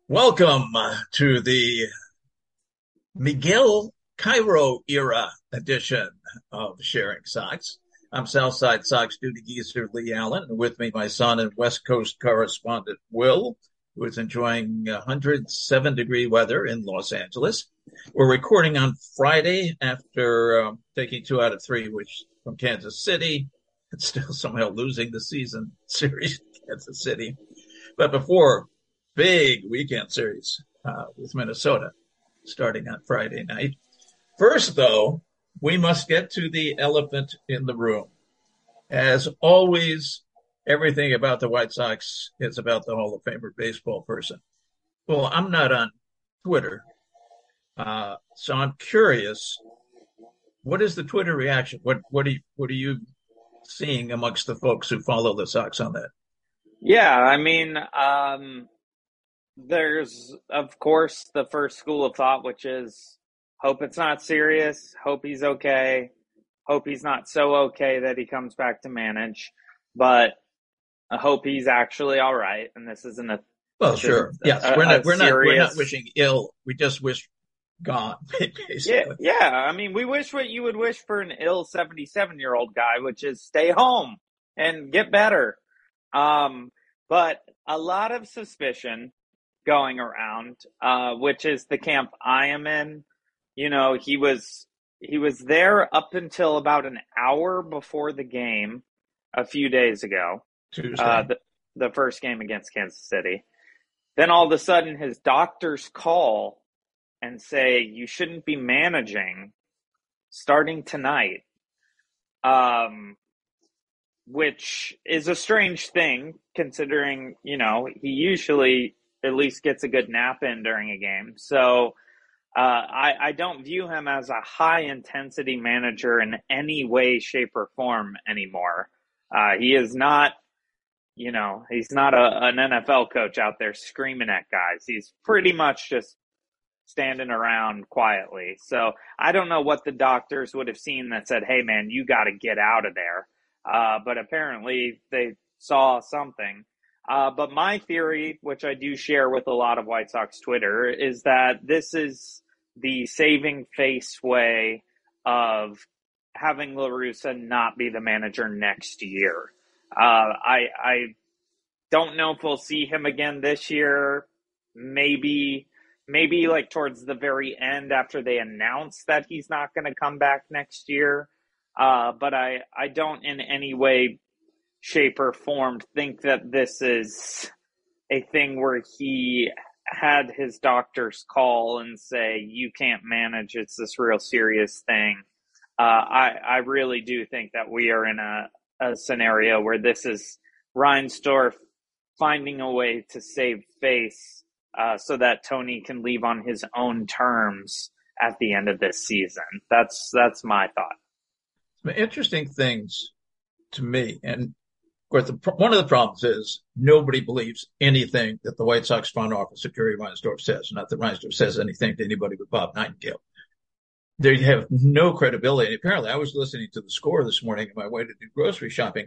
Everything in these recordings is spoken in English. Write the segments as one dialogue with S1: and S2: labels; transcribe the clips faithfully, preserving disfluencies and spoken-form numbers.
S1: Welcome uh, to the Miguel Cairo era edition of Sharing Sox. I'm Southside Sox duty geezer Lee Allen, and with me my son and West Coast correspondent Will, who is enjoying one hundred seven degree weather in Los Angeles. We're recording on Friday after um, taking two out of three, which from Kansas City, and still somehow losing the season series in Kansas City. But before big weekend series uh, with Minnesota starting on Friday night. First, though, we must get to the elephant in the room. As always, everything about the White Sox is about the Hall of Famer baseball person. Well, I'm not on Twitter, uh, so I'm curious. What is the Twitter reaction? What what are you, what are you seeing amongst the folks who follow the Sox on that?
S2: Yeah, I mean, um, there's, of course, the first school of thought, which is hope it's not serious, hope he's okay, hope he's not so okay that he comes back to manage, but I hope he's actually all right, and this isn't a
S1: well,
S2: this
S1: sure,
S2: isn't
S1: yes,
S2: a,
S1: we're
S2: a
S1: not we're not we're not
S2: serious.
S1: wishing ill. We just wish gone,
S2: Yeah,
S1: basically.
S2: yeah. I mean, we wish what you would wish for an ill seventy-seven-year-old guy, which is stay home and get better. Um, but a lot of suspicion going around, uh, which is the camp I am in. You know, he was he was there up until about an hour before the game a few days ago, uh,
S1: Tuesday.
S2: the the first game against Kansas City. Then all of a sudden, his doctors call and say you shouldn't be managing starting tonight. Um, which is a strange thing considering, you know, he usually at least gets a good nap in during a game. So uh, I, I don't view him as a high intensity manager in any way, shape, or form anymore. Uh, he is not, you know, he's not a, an N F L coach out there screaming at guys. He's pretty much just standing around quietly. So I don't know what the doctors would have seen that said, hey, man, you got to get out of there. Uh, but apparently they saw something. Uh, but my theory, which I do share with a lot of White Sox Twitter, is that this is the saving face way of having La Russa not be the manager next year. Uh, I, I don't know if we'll see him again this year. Maybe, maybe like towards the very end after they announce that he's not going to come back next year. Uh, but I, I don't in any way, shape, or form think that this is a thing where he had his doctors call and say, you can't manage, it's this real serious thing. Uh, I, I really do think that we are in a, a scenario where this is Reinsdorf finding a way to save face uh, so that Tony can leave on his own terms at the end of this season. That's that's my thought.
S1: Some interesting things to me, and of course, the, one of the problems is nobody believes anything that the White Sox front office of Jerry Reinsdorf says. Not that Reinsdorf says anything to anybody but Bob Nightingale. They have no credibility. And apparently, I was listening to the Score this morning on my way to do grocery shopping,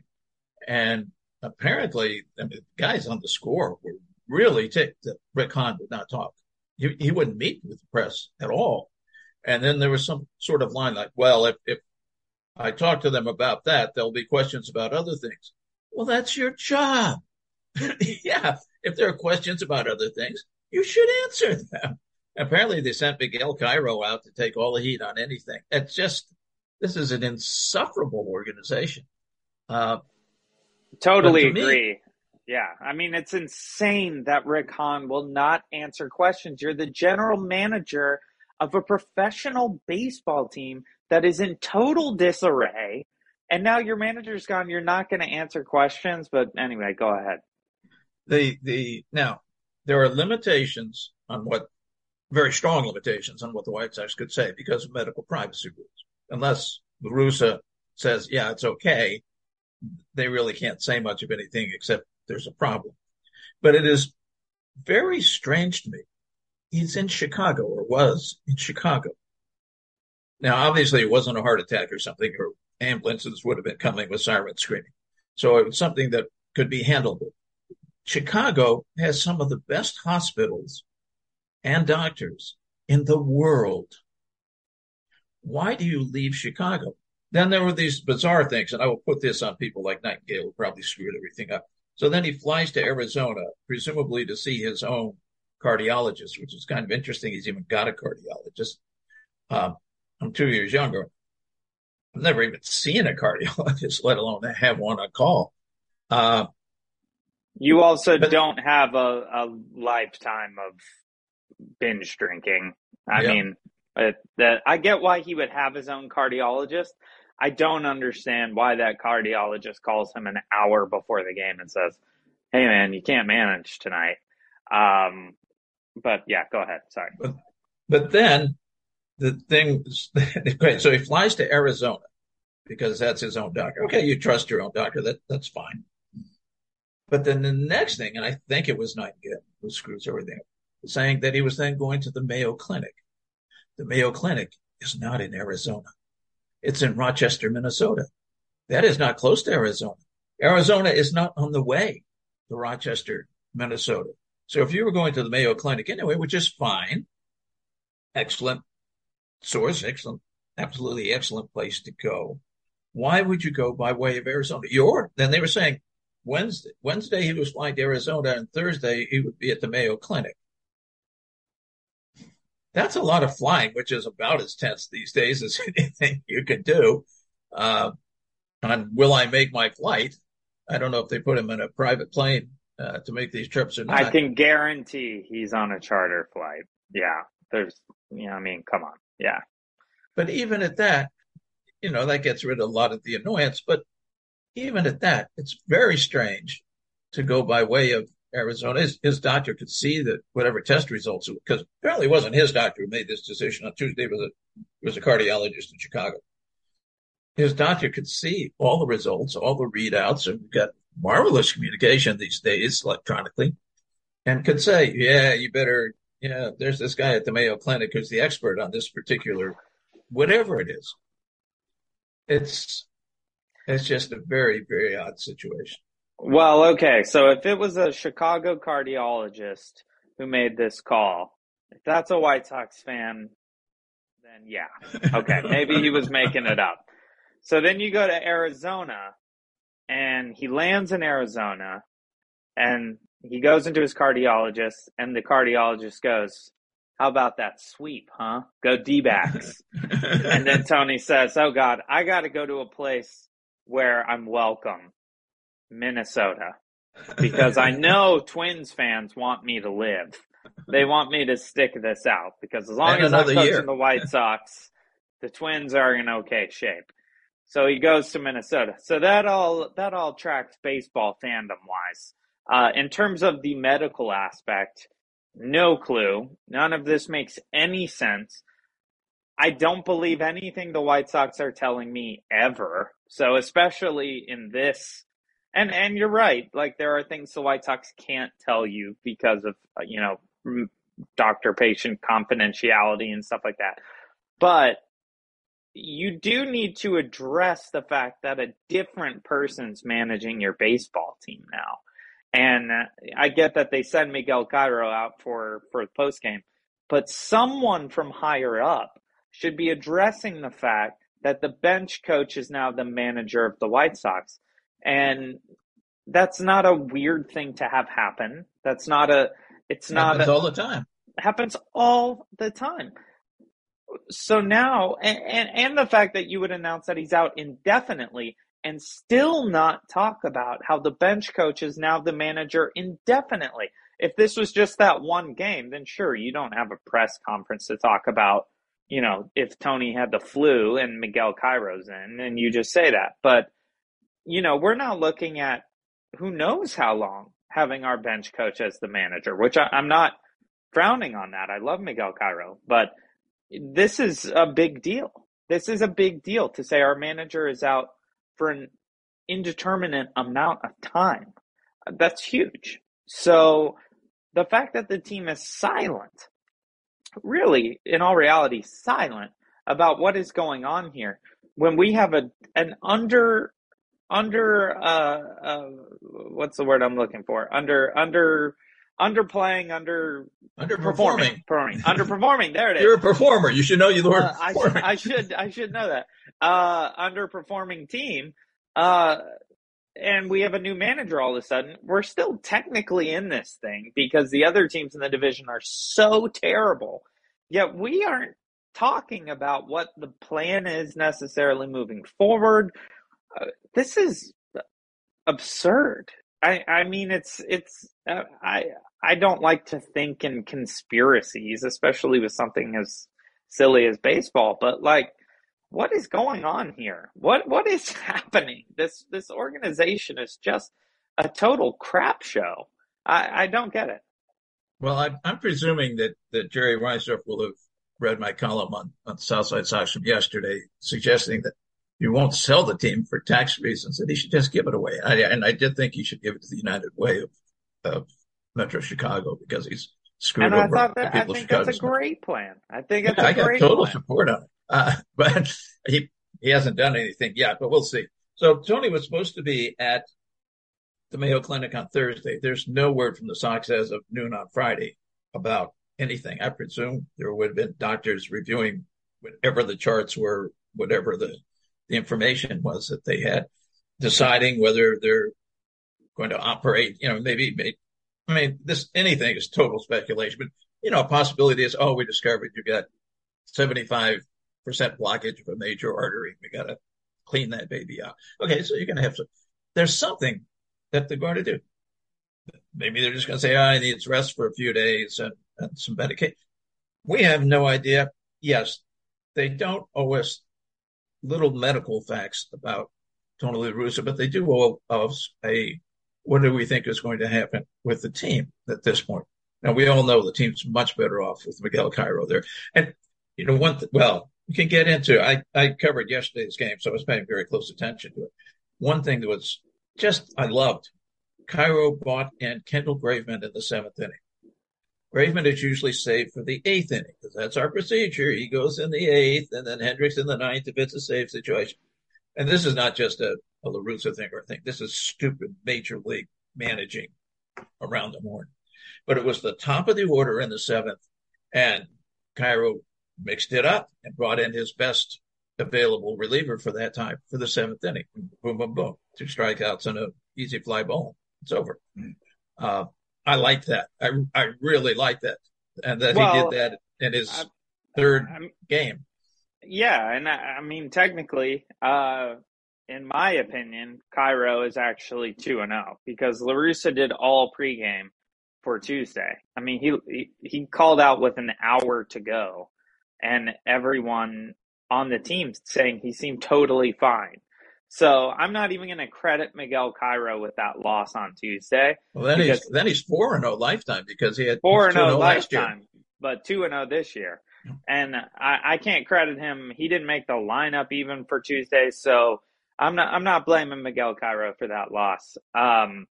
S1: and apparently, I mean, the guys on the Score were really ticked that Rick Hahn would not talk. He, he wouldn't meet with the press at all. And then there was some sort of line like, well, if, if I talk to them about that, there'll be questions about other things. Well, that's your job. Yeah, if there are questions about other things, you should answer them. Apparently, they sent Miguel Cairo out to take all the heat on anything. It's just, this is an insufferable organization. Uh,
S2: Totally
S1: to
S2: agree.
S1: Me,
S2: yeah. I mean, it's insane that Rick Hahn will not answer questions. You're the general manager of a professional baseball team that is in total disarray. And now your manager's gone. You're not going to answer questions. But anyway, go ahead.
S1: The, the, now, there are limitations on what, very strong limitations on what the White Sox could say because of medical privacy rules. Unless La Russa says, yeah, it's okay, they really can't say much of anything except there's a problem. But it is very strange to me. He's in Chicago, or was in Chicago. Now, obviously, it wasn't a heart attack or something, or ambulances would have been coming with sirens screaming. So it was something that could be handled. Chicago has some of the best hospitals and doctors in the world. Why do you leave Chicago? Then there were these bizarre things, and I will put this on people like Nightingale, who probably screwed everything up. So then he flies to Arizona, presumably to see his own cardiologist, which is kind of interesting. He's even got a cardiologist. Um, I'm two years younger. I've never even seen a cardiologist, let alone have one on call. Uh,
S2: you also
S1: but,
S2: don't have a, a lifetime of binge drinking. I yeah. mean, it, that I get why he would have his own cardiologist. I don't understand why that cardiologist calls him an hour before the game and says, "Hey, man, you can't manage tonight." Um, but yeah, go ahead. Sorry.
S1: But, but then the thing is, great. So he flies to Arizona because that's his own doctor. Okay, you trust your own doctor. That that's fine. But then the next thing, and I think it was Nightingale who screws everything up, saying that he was then going to the Mayo Clinic. The Mayo Clinic is not in Arizona. It's in Rochester, Minnesota. That is not close to Arizona. Arizona is not on the way to Rochester, Minnesota. So if you were going to the Mayo Clinic anyway, which is fine, excellent source, excellent, absolutely excellent place to go, why would you go by way of Arizona? You're, then they were saying Wednesday, Wednesday he was flying to Arizona, and Thursday he would be at the Mayo Clinic. That's a lot of flying, which is about as tense these days as anything you can do. Uh, on will I make my flight? I don't know if they put him in a private plane uh, to make these trips or not.
S2: I can guarantee he's on a charter flight. Yeah, there's, you know, I mean, come on, yeah.
S1: But even at that, you know, that gets rid of a lot of the annoyance. But even at that, it's very strange to go by way of Arizona. His, his doctor could see that whatever test results, because apparently it wasn't his doctor who made this decision on Tuesday, it was a, it was a cardiologist in Chicago. His doctor could see all the results, all the readouts, and we've got marvelous communication these days electronically, and could say, yeah, you better, yeah, there's this guy at the Mayo Clinic who's the expert on this particular, whatever it is. It's, it's just a very, very odd situation.
S2: Well, okay, so if it was a Chicago cardiologist who made this call, if that's a White Sox fan, then yeah. Okay, maybe he was making it up. So then you go to Arizona, and he lands in Arizona, and he goes into his cardiologist, and the cardiologist goes, "How about that sweep, huh? Go D-backs." And then Tony says, "Oh, God, I got to go to a place where I'm welcome. Minnesota, because I know Twins fans want me to live. They want me to stick this out because as long
S1: and
S2: as I'm coaching
S1: year.
S2: the White Sox, the Twins are in okay shape." So he goes to Minnesota. So that all that all tracks baseball fandom wise. Uh, in terms of the medical aspect, no clue. None of this makes any sense. I don't believe anything the White Sox are telling me ever. So especially in this. And and you're right. Like, there are things the White Sox can't tell you because of, you know, doctor-patient confidentiality and stuff like that. But you do need to address the fact that a different person's managing your baseball team now. And I get that they send Miguel Cairo out for, for the postgame, but someone from higher up should be addressing the fact that the bench coach is now the manager of the White Sox. And that's not a weird thing to have happen. That's not a, it's not
S1: happens
S2: a,
S1: all the time.
S2: Happens all the time. So now, and, and, and the fact that you would announce that he's out indefinitely and still not talk about how the bench coach is now the manager indefinitely. If this was just that one game, then sure, you don't have a press conference to talk about, you know, if Tony had the flu and Miguel Cairo's in, and you just say that. But, you know, we're now looking at who knows how long having our bench coach as the manager, which I, I'm not frowning on that. I love Miguel Cairo, but this is a big deal. This is a big deal to say our manager is out for an indeterminate amount of time. That's huge. So the fact that the team is silent, really, in all reality, silent about what is going on here, when we have a an under under uh, uh what's the word I'm looking for? Under under underplaying, under
S1: Underperforming.
S2: performing, underperforming. There it is.
S1: You're a performer. You should know you were.
S2: Uh, I should, I should, I should know that. Uh, underperforming team. Uh, and we have a new manager all of a sudden. We're still technically in this thing because the other teams in the division are so terrible. Yet we aren't talking about what the plan is necessarily moving forward. Uh, this is absurd. I, I mean, it's, it's, uh, I, I don't like to think in conspiracies, especially with something as silly as baseball, but like, what is going on here? What, what is happening? This, this organization is just a total crap show. I, I don't get it.
S1: Well, I'm, I'm presuming that, that Jerry Reinsdorf will have read my column on, on Southside Sox from yesterday, suggesting that you won't sell the team for tax reasons, and he should just give it away. I, and I did think he should give it to the United Way of, of Metro Chicago because he's screwed
S2: and I
S1: over
S2: thought
S1: the
S2: that, I
S1: people of
S2: think
S1: Chicago.
S2: that's a great plan. I think it's
S1: yeah,
S2: a
S1: I got
S2: great
S1: total
S2: plan.
S1: support on it. Uh, but he, he hasn't done anything yet, but we'll see. So Tony was supposed to be at the Mayo Clinic on Thursday. There's no word from the Sox as of noon on Friday about anything. I presume there would have been doctors reviewing whatever the charts were, whatever the, the information was that they had, deciding whether they're going to operate, you know, maybe, maybe I mean, this, anything is total speculation, but, you know, a possibility is, oh, we discovered you got seventy-five percent blockage of a major artery. We got to clean that baby out. Okay. So you're going to have to, there's something that they're going to do. Maybe they're just going to say, oh, he needs rest for a few days and, and some medication. We have no idea. Yes, they don't owe us little medical facts about Tony La Russa, but they do owe us a, what do we think is going to happen with the team at this point? Now, we all know the team's much better off with Miguel Cairo there. And, you know, one, th- well, you can get into, I, I covered yesterday's game, so I was paying very close attention to it. One thing that was just, I loved, Cairo bought in Kendall Graveman in the seventh inning. Graveman is usually saved for the eighth inning because that's our procedure. He goes in the eighth and then Hendricks in the ninth if it's a safe situation. And this is not just a, a La Russa thing or a thing. This is stupid major league managing around the horn. But it was the top of the order in the seventh, and Cairo mixed it up and brought in his best available reliever for that time for the seventh inning. Boom, boom, boom. Two strikeouts and an easy fly ball. It's over. Uh, I like that. I I really like that, and that well, he did that in his I, third I, game.
S2: Yeah, and I, I mean technically, uh, in my opinion, Cairo is actually two and zero because La Russa did all pregame for Tuesday. I mean, he, he he called out with an hour to go, and everyone on the team saying he seemed totally fine. So I'm not even going to credit Miguel Cairo with that loss on Tuesday.
S1: Well, then he's then he's four and zero lifetime because he had
S2: four and zero lifetime, but two and zero this year.
S1: Yeah.
S2: And I, I can't credit him. He didn't make the lineup even for Tuesday, so I'm not I'm not blaming Miguel Cairo for that loss. Um,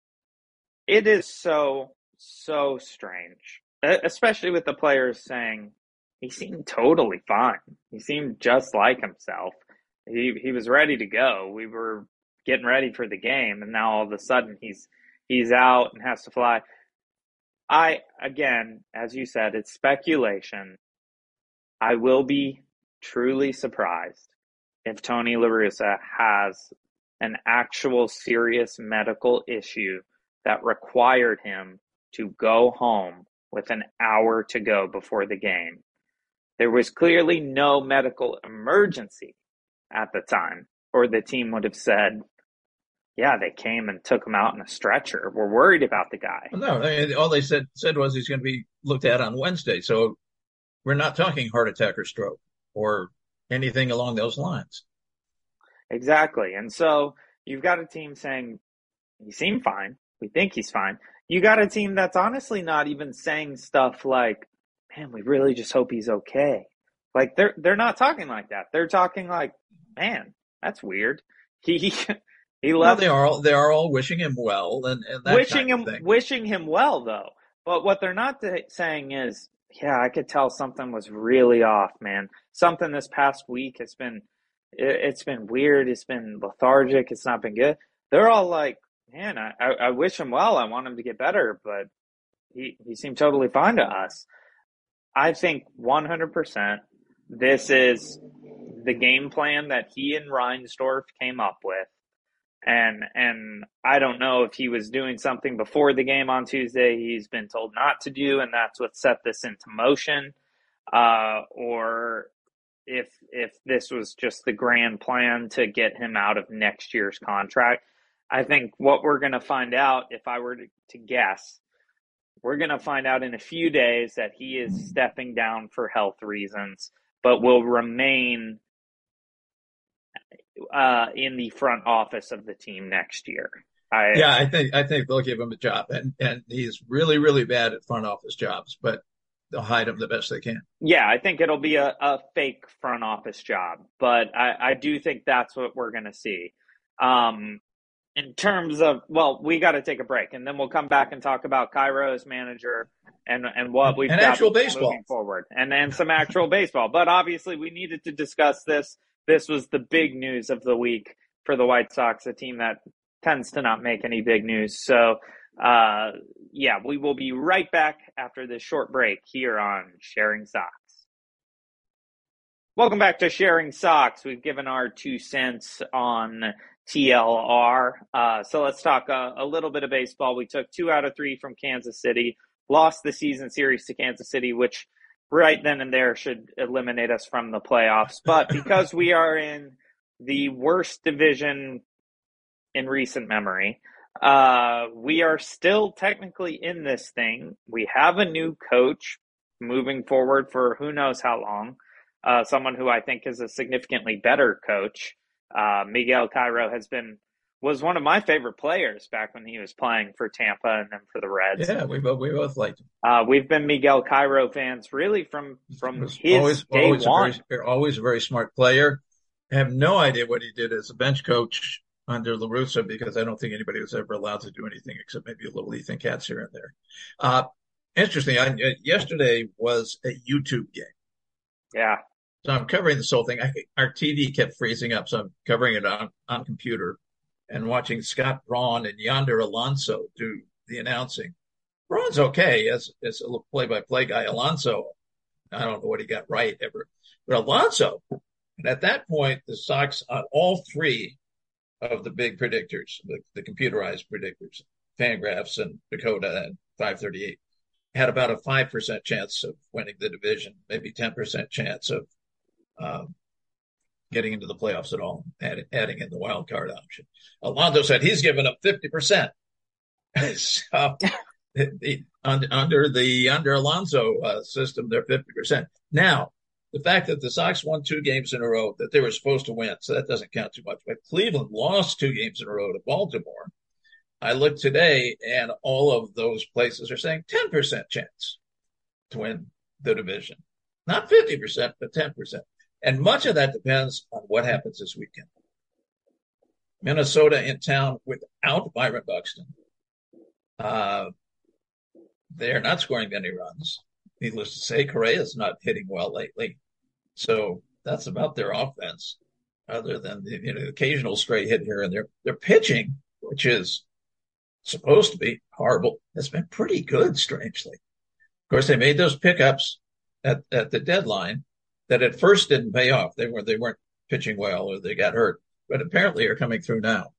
S2: it is so so strange, especially with the players saying he seemed totally fine. He seemed just like himself. He he was ready to go. We were getting ready for the game, and now all of a sudden he's he's out and has to fly. I again, as you said, it's speculation. I will be truly surprised if Tony La Russa has an actual serious medical issue that required him to go home with an hour to go before the game. There was clearly no medical emergency at the time, or the team would have said, yeah, they came and took him out in a stretcher. We're worried about the guy.
S1: No, all they said said was he's going to be looked at on Wednesday. So we're not talking heart attack or stroke or anything along those lines.
S2: Exactly. And so you've got a team saying he seemed fine. We think he's fine. You got a team that's honestly not even saying stuff like, man, we really just hope he's okay. Like they're they're not talking like that. They're talking like, man, that's weird. He he left.
S1: No, they are all they are all wishing him well and, and that
S2: wishing
S1: kind
S2: him
S1: of thing.
S2: Wishing him well though. But what they're not saying is, yeah, I could tell something was really off, man. Something this past week has been it, it's been weird. It's been lethargic. It's not been good. They're all like, man, I, I I wish him well. I want him to get better, but he, he seemed totally fine to us. I think one hundred percent this is the game plan that he and Reinsdorf came up with. And and I don't know if he was doing something before the game on Tuesday he's been told not to do, and that's what set this into motion, uh, or if if this was just the grand plan to get him out of next year's contract. I think what we're going to find out, if I were to, to guess, we're going to find out in a few days that he is stepping down for health reasons, but will remain uh, in the front office of the team next year. I,
S1: yeah, I think I think they'll give him a job, and and he's really really bad at front office jobs, but they'll hide him the best they can.
S2: Yeah, I think it'll be a, a fake front office job, but I, I do think that's what we're going to see. Um, in terms of, well, we got to take a break, and then we'll come back and talk about Cairo as manager and and what we've
S1: and
S2: got
S1: actual baseball
S2: moving forward, and then some actual baseball. But obviously, we needed to discuss this. This was the big news of the week for the White Sox, a team that tends to not make any big news. So, uh, yeah, we will be right back after this short break here on Sharing Sox. Welcome back to Sharing Sox. We've given our two cents on T L R. Uh, so let's talk a, a little bit of baseball. We took two out of three from Kansas City, lost the season series to Kansas City, which right then and there should eliminate us from the playoffs. But because we are in the worst division in recent memory, uh, we are still technically in this thing. We have a new coach moving forward for who knows how long. Uh, someone who I think is a significantly better coach. Uh, Miguel Cairo has been was one of my favorite players back when he was playing for Tampa and then for the Reds.
S1: Yeah, we both we both liked him.
S2: Uh, we've been Miguel Cairo fans really from from his
S1: always,
S2: day
S1: always
S2: one.
S1: A very, always a very smart player. I have no idea what he did as a bench coach under La Russa, because I don't think anybody was ever allowed to do anything except maybe a little Ethan Katz here and there. Uh, interesting. I, uh, yesterday was a YouTube game.
S2: Yeah.
S1: So I'm covering this whole thing. I, our T V kept freezing up, so I'm covering it on, on computer and watching Scott Braun and Yonder Alonso do the announcing. Braun's okay as, as a play-by-play guy. Alonso, I don't know what he got right ever. But Alonso, and at that point, the Sox on all three of the big predictors, the, the computerized predictors, Fangraphs and Dakota and five thirty-eight, had about a five percent chance of winning the division, maybe ten percent chance of um, getting into the playoffs at all, add, adding in the wild card option. Alonso said he's given up fifty percent. So the, the, under, under the under Alonso uh, system, they're fifty percent. Now, the fact that the Sox won two games in a row that they were supposed to win, so that doesn't count too much. But Cleveland lost two games in a row to Baltimore. I looked today, and all of those places are saying ten percent chance to win the division. Not fifty percent, but ten percent. And much of that depends on what happens this weekend. Minnesota in town without Byron Buxton. Uh, they're not scoring many runs. Needless to say, Correa's not hitting well lately. So that's about their offense, other than the you know, occasional stray hit here and there. Their pitching, which is supposed to be horrible, has been pretty good, strangely. Of course, they made those pickups at, at the deadline that at first didn't pay off. They were they weren't pitching well, or they got hurt, but apparently are coming through now.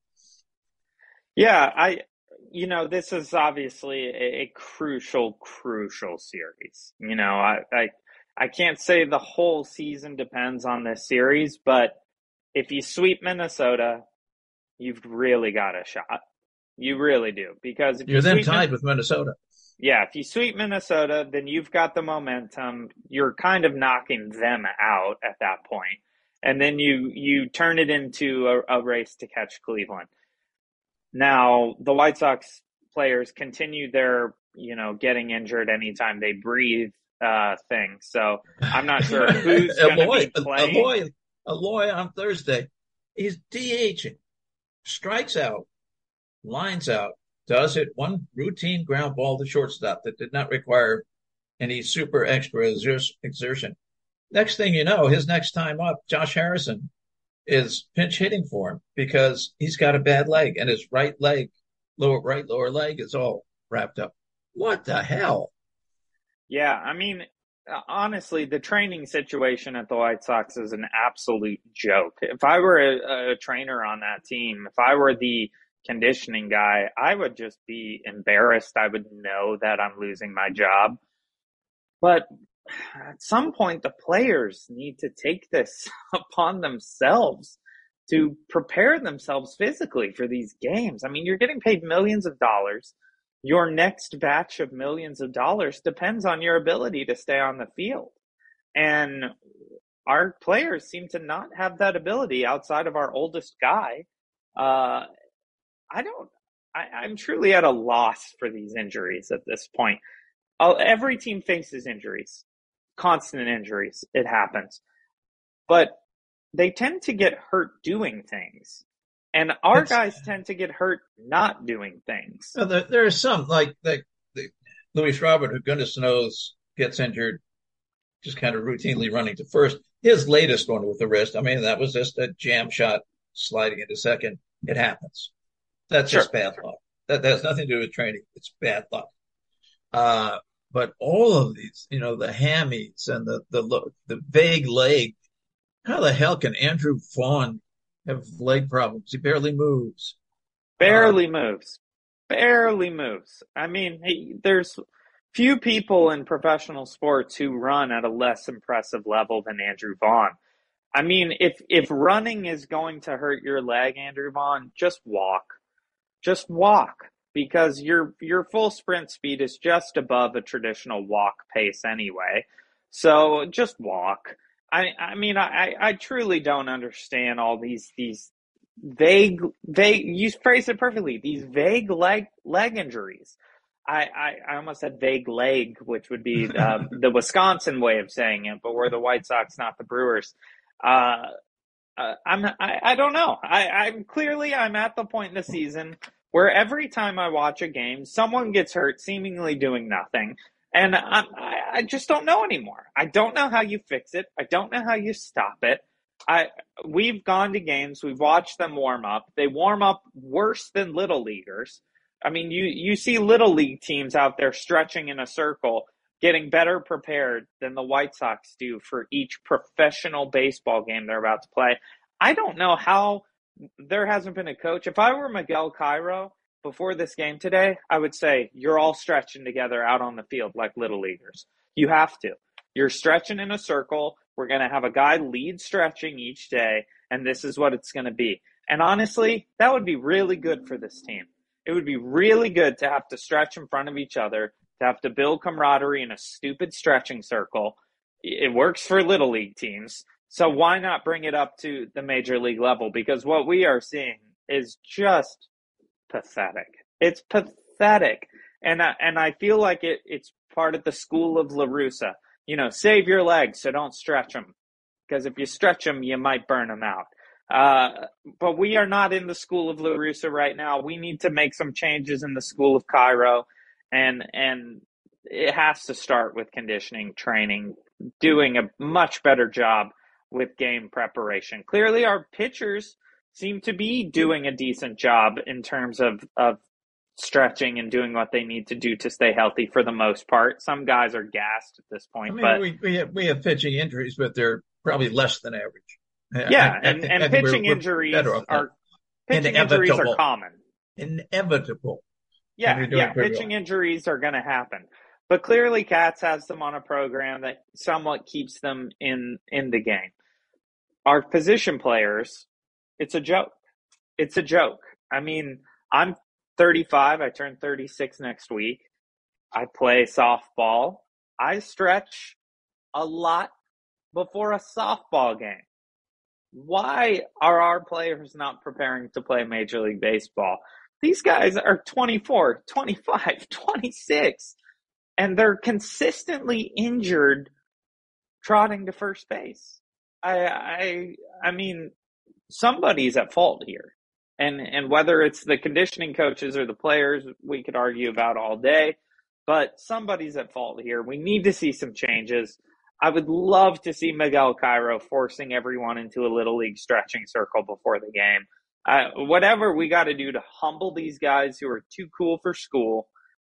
S2: Yeah, I, you know, this is obviously a, a crucial, crucial series. You know, I, I, I can't say the whole season depends on this series, but if you sweep Minnesota, you've really got a shot. You really do, because if
S1: you're
S2: you
S1: then
S2: sweep
S1: tied
S2: Min-
S1: with Minnesota.
S2: Yeah, if you sweep Minnesota, then you've got the momentum. You're kind of knocking them out at that point. And then you, you turn it into a, a race to catch Cleveland. Now, the White Sox players continue their, you know, getting injured anytime they breathe uh, thing. So I'm not sure who's going to be playing.
S1: Eloy, Eloy on Thursday, he's DHing, strikes out, lines out, does hit one routine ground ball to shortstop that did not require any super extra exertion. Next thing you know, his next time up, Josh Harrison is pinch hitting for him because he's got a bad leg, and his right leg, lower right lower leg, is all wrapped up. What the hell?
S2: Yeah, I mean, uh, honestly, the training situation at the White Sox is an absolute joke. If I were a, a trainer on that team, if I were the conditioning guy, I would just be embarrassed. I would know that I'm losing my job. But at some point, the players need to take this upon themselves to prepare themselves physically for these games. I mean, you're getting paid millions of dollars. Your next batch of millions of dollars depends on your ability to stay on the field. And our players seem to not have that ability outside of our oldest guy. Uh, I don't, I, I'm truly at a loss for these injuries at this point. I'll, every team faces injuries, constant injuries. It happens. But they tend to get hurt doing things. And our
S1: It's,
S2: guys tend to get hurt not doing things.
S1: uh, there, there are some, like the, the Luis Robert, who goodness knows gets injured, just kind of routinely running to first. His latest one with the wrist, I mean, that was just a jam shot sliding into second. It happens. That's
S2: Sure.
S1: just bad luck. That, that has nothing to do with training. It's bad luck. Uh, but all of these, you know, the hammies and the the the vague leg. How the hell can Andrew Vaughn have leg problems? He barely moves. Uh,
S2: Barely moves. Barely moves. I mean, he, there's few people in professional sports who run at a less impressive level than Andrew Vaughn. I mean, if if running is going to hurt your leg, Andrew Vaughn, just walk. Just walk because your your full sprint speed is just above a traditional walk pace anyway. So just walk. I I mean I I truly don't understand all these these vague vague you phrase it perfectly. These vague leg leg injuries. I, I, I almost said vague leg, which would be uh, the Wisconsin way of saying it, but we're the White Sox, not the Brewers. Uh, uh, I'm I, I don't know. I, I'm clearly I'm at the point in the season where every time I watch a game, someone gets hurt, seemingly doing nothing, and I, I, I just don't know anymore. I don't know how you fix it. I don't know how you stop it. I we've gone to games, we've watched them warm up. They warm up worse than little leaguers. I mean, you you see little league teams out there stretching in a circle, getting better prepared than the White Sox do for each professional baseball game they're about to play. I don't know how there hasn't been a coach. If I were Miguel Cairo before this game today, I would say you're all stretching together out on the field like little leaguers. You have to. You're stretching in a circle. We're going to have a guy lead stretching each day, and this is what it's going to be. And honestly, that would be really good for this team. It would be really good to have to stretch in front of each other, to have to build camaraderie in a stupid stretching circle. It works for little league teams. So why not bring it up to the major league level? Because what we are seeing is just pathetic. It's pathetic. And I, and I feel like it, it's part of the school of La Russa. You know, save your legs, so don't stretch them. Because if you stretch them, you might burn them out. Uh, but we are not in the school of La Russa right now. We need to make some changes in the school of Cairo. And, and it has to start with conditioning, training, doing a much better job with game preparation. Clearly, our pitchers seem to be doing a decent job in terms of, of stretching and doing what they need to do to stay healthy for the most part. Some guys are gassed at this point.
S1: I mean,
S2: but
S1: we we have, we have pitching injuries, but they're probably less than average.
S2: Yeah,
S1: I, I
S2: and,
S1: think,
S2: and pitching we're, injuries we're are pitching injuries are common.
S1: Inevitable.
S2: Yeah, yeah, pitching well. injuries are going to happen. But clearly Katz has them on a program that somewhat keeps them in, in the game. Our position players, it's a joke. It's a joke. I mean, I'm thirty-five. I turn thirty-six next week. I play softball. I stretch a lot before a softball game. Why are our players not preparing to play Major League Baseball? These guys are twenty-four, twenty-five, twenty-six, and they're consistently injured trotting to first base. I, I, I mean, somebody's at fault here. And, and whether it's the conditioning coaches or the players, we could argue about all day, but somebody's at fault here. We need to see some changes. I would love to see Miguel Cairo forcing everyone into a little league stretching circle before the game. Uh, whatever we got to do to humble these guys who are too cool for school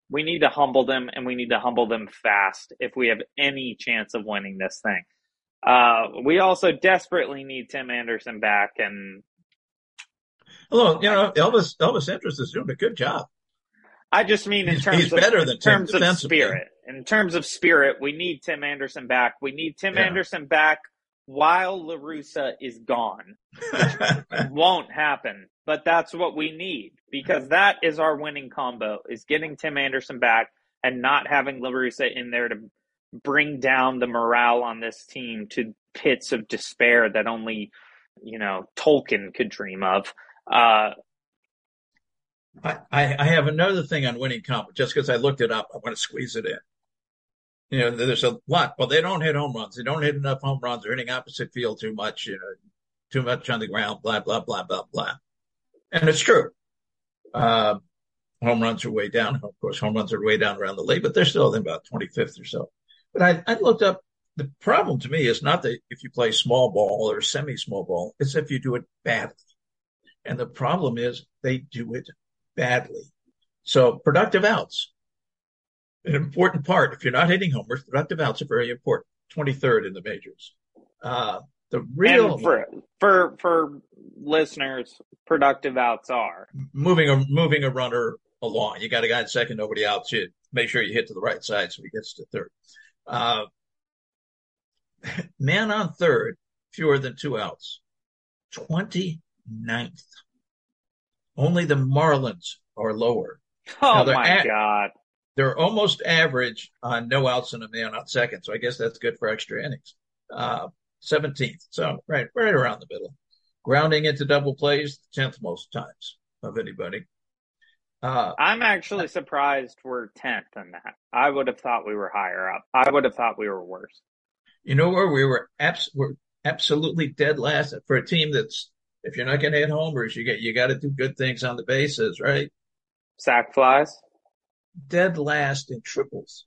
S2: We need to humble them, and we need to humble them fast if we have any chance of winning this thing. Uh, we also desperately need Tim Anderson back. And
S1: Although, you know, Elvis Elvis Andrus is doing a good job.
S2: I just mean in
S1: he's,
S2: terms
S1: he's
S2: of
S1: better than
S2: in terms
S1: Tim
S2: of spirit. In terms of spirit, we need Tim Anderson back. We need Tim yeah. Anderson back while La Russa is gone. Which won't happen, but that's what we need, because that is our winning combo, is getting Tim Anderson back and not having La Russa in there to bring down the morale on this team to pits of despair that only, you know, Tolkien could dream of. Uh,
S1: I, I have another thing on winning combo. Just because I looked it up, I want to squeeze it in. You know, there's a lot. Well, they don't hit home runs. They don't hit enough home runs. They're hitting opposite field too much. You know, too much on the ground. Blah blah blah blah blah. And it's true. Uh, home runs are way down. Of course, home runs are way down around the league, but they're still in about twenty-fifth or so. But I, I looked up. The problem to me is not that if you play small ball or semi-small ball, it's if you do it badly. And the problem is they do it badly. So productive outs, an important part. If you're not hitting homers, productive outs are very important. twenty-third in the majors. Uh, the real
S2: and for for for listeners, productive outs are
S1: moving a moving a runner along. You got a guy at second, nobody out. You make sure you hit to the right side so he gets to third. Uh, man on third, fewer than two outs. twenty-ninth. Only the Marlins are lower.
S2: Oh, my a- God.
S1: They're almost average on no outs and a man on second, so I guess that's good for extra innings. Uh, seventeenth, so right, right around the middle. Grounding into double plays, tenth most times of anybody.
S2: Uh, I'm actually surprised we're tenth in that. I would have thought we were higher up. I would have thought we were worse.
S1: You know where we were? Abs- we're absolutely dead last for a team that's, if you're not going to hit homers, you get you got to do good things on the bases, right?
S2: Sack flies.
S1: Dead last in triples.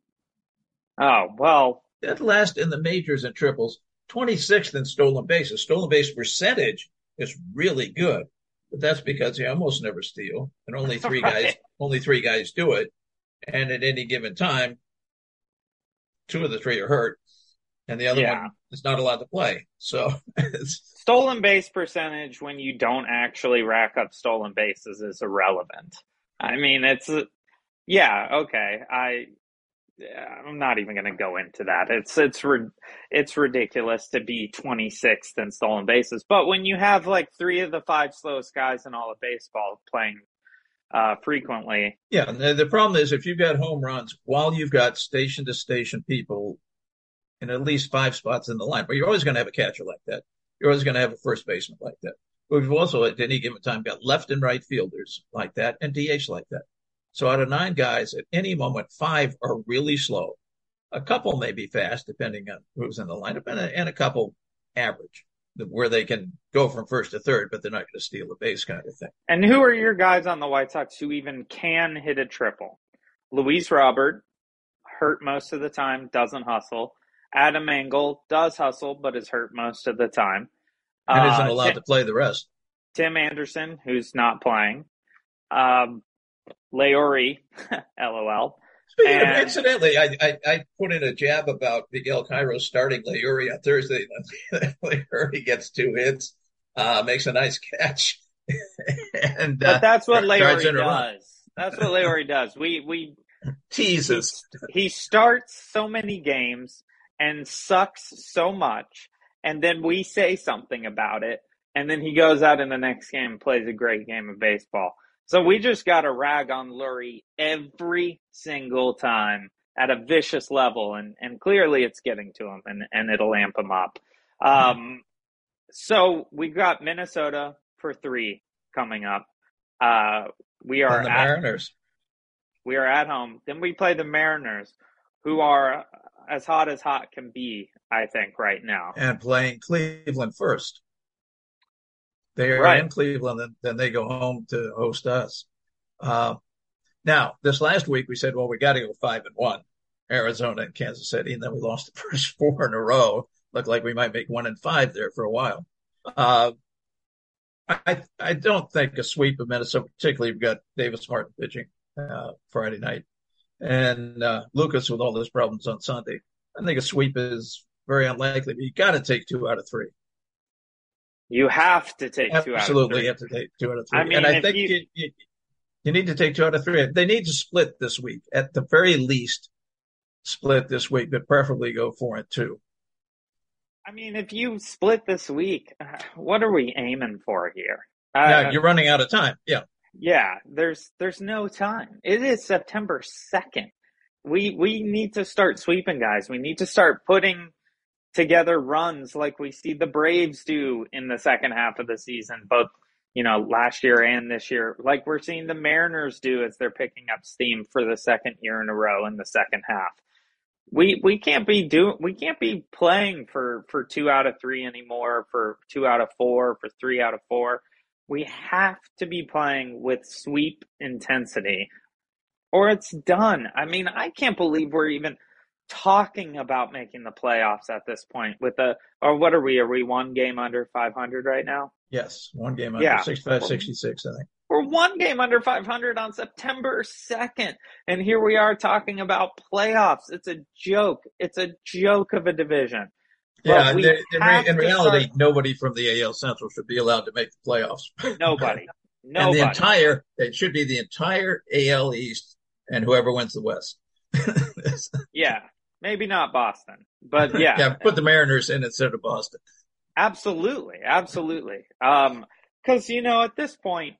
S2: Oh, well.
S1: Dead last in the majors in triples. twenty-sixth in stolen bases. Stolen base percentage is really good, but that's because you almost never steal, and only three right. guys only three guys do it. And at any given time, two of the three are hurt, and the other yeah. one is not allowed to play. So it's,
S2: stolen base percentage when you don't actually rack up stolen bases is irrelevant. I mean, it's yeah, okay. I I'm not even going to go into that. It's it's it's ridiculous to be twenty-sixth in stolen bases. But when you have like three of the five slowest guys in all of baseball playing uh, frequently,
S1: yeah. The, the problem is if you've got home runs while you've got station to station people in at least five spots in the line, but you're always going to have a catcher like that. You're always going to have a first baseman like that. But we've also at any given time got left and right fielders like that and D H like that. So out of nine guys, at any moment, five are really slow. A couple may be fast, depending on who's in the lineup, and a, and a couple average, where they can go from first to third, but they're not going to steal a base kind of thing.
S2: And who are your guys on the White Sox who even can hit a triple? Luis Robert, hurt most of the time, doesn't hustle. Adam Engel does hustle, but is hurt most of the time.
S1: And isn't allowed uh, Tim,
S2: to
S1: play the rest.
S2: Tim Anderson, who's not playing. Um, Leori, LOL.
S1: And, incidentally, I, I I put in a jab about Miguel Cairo starting Leori on Thursday. Leori gets two hits, uh, makes a nice catch. and
S2: But uh, that's what Leori does. That's what Leori does. We we
S1: teases.
S2: He, he starts so many games and sucks so much, and then we say something about it, and then he goes out in the next game and plays a great game of baseball. So we just got to rag on Lurie every single time at a vicious level, and, and clearly it's getting to him, and, and it'll amp him up. Um, so we've got Minnesota for three coming up. Uh, we are
S1: and the
S2: at,
S1: Mariners.
S2: We are at home. Then we play the Mariners, who are as hot as hot can be, I think, right now.
S1: And playing Cleveland first. They are
S2: right.
S1: in Cleveland, and then they go home to host us. Uh, now, this last week we said, well, we got to go five and one, Arizona and Kansas City, and then we lost the first four in a row. Looked like we might make one and five there for a while. Uh, I I don't think a sweep of Minnesota, particularly we've got Davis Martin pitching uh, Friday night. and uh, Lucas with all his problems on Sunday. I think a sweep is very unlikely, but you got to take two out of three.
S2: You have to take two out of
S1: Absolutely,
S2: three.
S1: you have to take two out of
S2: I
S1: three. And
S2: mean,
S1: I
S2: if
S1: think
S2: you,
S1: you, you, you need to take two out of three. They need to split this week. At the very least, split this week, but preferably go four and two.
S2: I mean, if you split this week, what are we aiming for here?
S1: Yeah,
S2: Uh,
S1: you're running out of time. Yeah.
S2: yeah, there's there's no time. It is September second. We we need to start sweeping, guys. We need to start putting together runs like we see the Braves do in the second half of the season, both, you know, last year and this year, like we're seeing the Mariners do as they're picking up steam for the second year in a row in the second half. We we can't be doing we can't be playing for for two out of three anymore, for two out of four, for three out of four. We have to be playing with sweep intensity, or it's done. I mean, I can't believe we're even talking about making the playoffs at this point with the, or what are we? Are we one game under five hundred right now?
S1: Yes, one game under
S2: Yeah.
S1: sixty-five, sixty-six, I think.
S2: We're one game under five hundred on September second. And here we are talking about playoffs. It's a joke. It's a joke of a division.
S1: Yeah, in, in, in reality,
S2: start...
S1: nobody from the A L Central should be allowed to make the playoffs.
S2: Nobody. Nobody.
S1: And the entire, it should be the entire A L East and whoever wins the West.
S2: Yeah. Maybe not Boston, but yeah.
S1: Yeah, put the Mariners in instead of Boston.
S2: Absolutely. Absolutely. Um, cause you know, at this point,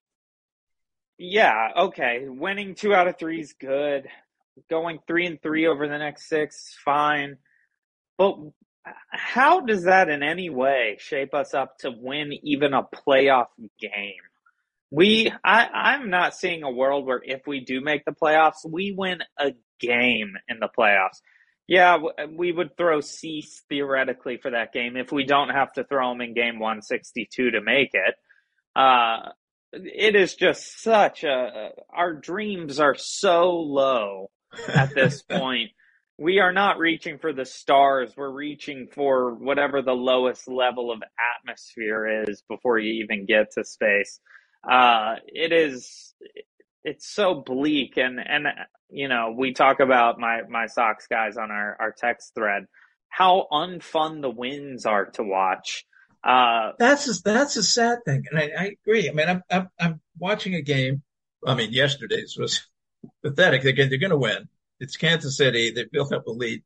S2: yeah, okay, winning two out of three is good. Going three and three over the next six is fine. But how does that in any way shape us up to win even a playoff game? We, I, I'm not seeing a world where if we do make the playoffs, we win a game in the playoffs. Yeah, we would throw Cease theoretically for that game if we don't have to throw him in game one sixty-two to make it. Uh, it is just such a, our dreams are so low at this point. We are not reaching for the stars. We're reaching for whatever the lowest level of atmosphere is before you even get to space. Uh, it is, it's so bleak. And, and, you know, we talk about my, my Sox guys on our, our text thread, how unfun the wins are to watch. Uh,
S1: that's a, that's a sad thing, and I, I agree. I mean, I'm, I'm I'm watching a game. I mean, yesterday's was pathetic. They're, they're going to win. It's Kansas City. They built up a lead.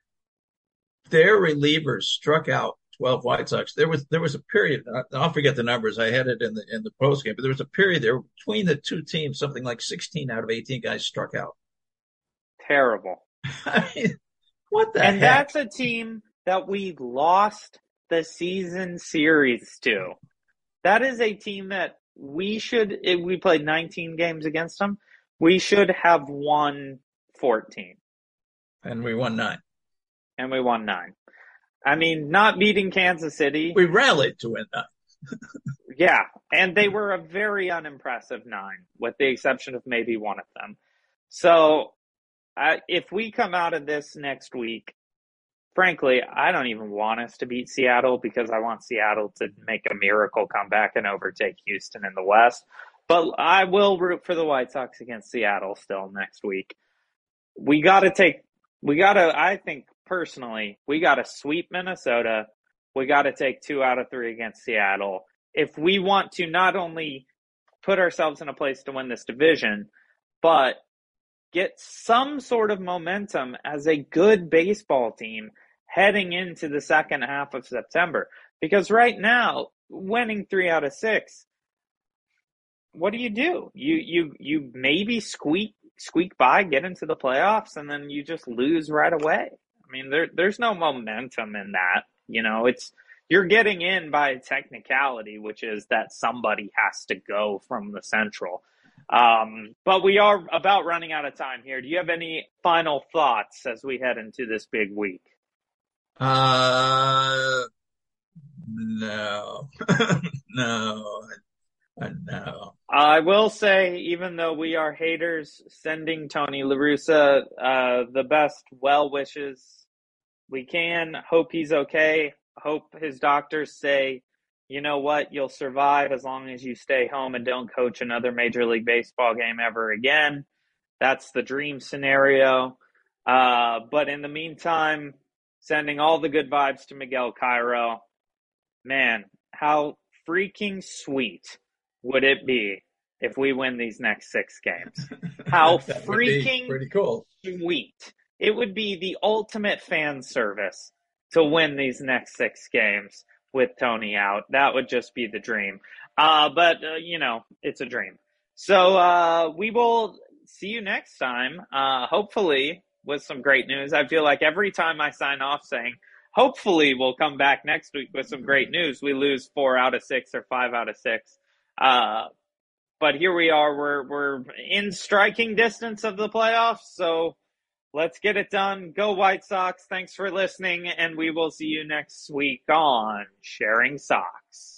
S1: Their relievers struck out twelve White Sox. There was there was a period. I'll forget the numbers. I had it in the in the post game, but there was a period there between the two teams. Something like sixteen out of eighteen guys struck out.
S2: Terrible.
S1: I mean, what the
S2: and
S1: heck?
S2: That's a team that we lost the season series to. That is a team that we should, if we played nineteen games against them, we should have won fourteen.
S1: And we won nine.
S2: And we won nine. I mean, not beating Kansas City.
S1: We rallied to win nine.
S2: Yeah, and they were a very unimpressive nine, with the exception of maybe one of them. So, uh, if we come out of this next week, frankly, I don't even want us to beat Seattle because I want Seattle to make a miracle comeback and overtake Houston in the West. But I will root for the White Sox against Seattle still next week. We got to take, we got to, I think personally, we got to sweep Minnesota. We got to take two out of three against Seattle. If we want to not only put ourselves in a place to win this division, but get some sort of momentum as a good baseball team heading into the second half of September. Because right now, winning three out of six, what do you do? You you you maybe squeak squeak by, get into the playoffs, and then you just lose right away. I mean, there there's no momentum in that. You know, it's you're getting in by a technicality, which is that somebody has to go from the Central. Um, but we are about running out of time here. Do you have any final thoughts as we head into this big week?
S1: Uh, no, no, no.
S2: I will say, even though we are haters, sending Tony La Russa uh, the best well wishes we can. Hope he's okay. Hope his doctors say, you know what, you'll survive as long as you stay home and don't coach another Major League Baseball game ever again. That's the dream scenario. Uh, but in the meantime, sending all the good vibes to Miguel Cairo. Man, how freaking sweet would it be if we win these next six games? How freaking
S1: pretty cool.
S2: Sweet. It would be the ultimate fan service to win these next six games with Tony out. That would just be the dream. Uh, but, uh, you know, it's a dream. So uh, we will see you next time, uh, hopefully with some great news. I feel like every time I sign off saying, hopefully we'll come back next week with some great news, we lose four out of six or five out of six. Uh, but here we are. We're, we're in striking distance of the playoffs, so let's get it done. Go White Sox. Thanks for listening, and we will see you next week on Sharing Sox.